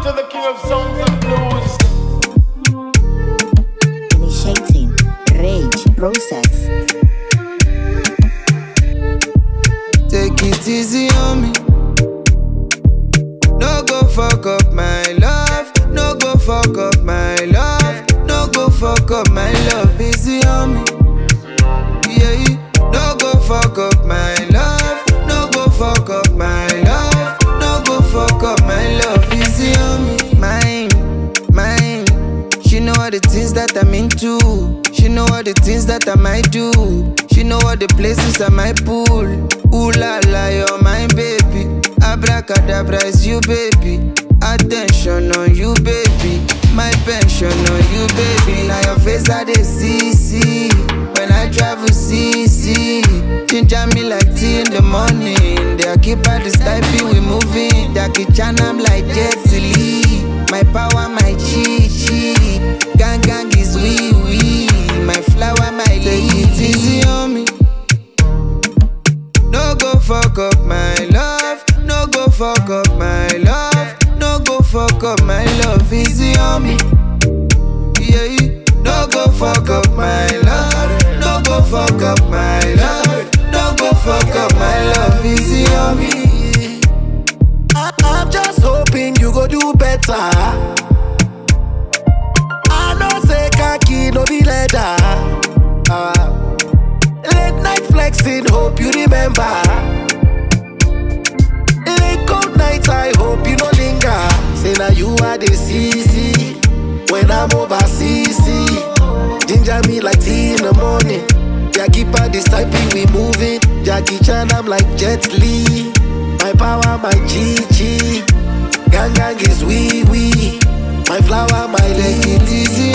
to the king of songs and blues. Initiating rage process. Take it easy on me. No go fuck up my love. No go fuck up my love. No go fuck up my love. Easy on me. Yeah, no go fuck up my love. No go fuck up my love. No go fuck up my love. Easy on me. Mine. She know all the things that I'm into. She know all the things that I might do. She know all the places I might pull. Ooh la la, you're my baby. Abracadabra is you, baby. Attention on you, baby. My pension on you, baby. Now your face I dey see. When I travel, see. Ginger me like tea in the morning. They keep at the style, we moving. Jackie Chan, I'm like Jet Li. My power, my chi. Gang is wee. My flower, my lady. Take it easy on me. No go fuck up my love. No go fuck up my love. No go fuck up my love. Easy on me. Yeah. No go fuck up my love. No go fuck up my love. No go fuck up my love. Easy on me. I'm just hoping you go do better. I know say khaki no be leather. Late night flexing, hope you remember. Late cold nights, I hope you no linger. Say now you are the CC when I'm overseas. Ginger me like tea in the morning. Jackie pa this type we moving. Jackie Chan, I'm like Jet Li. My power, my chi. Gang is wee. My flower, my lady. Take it easy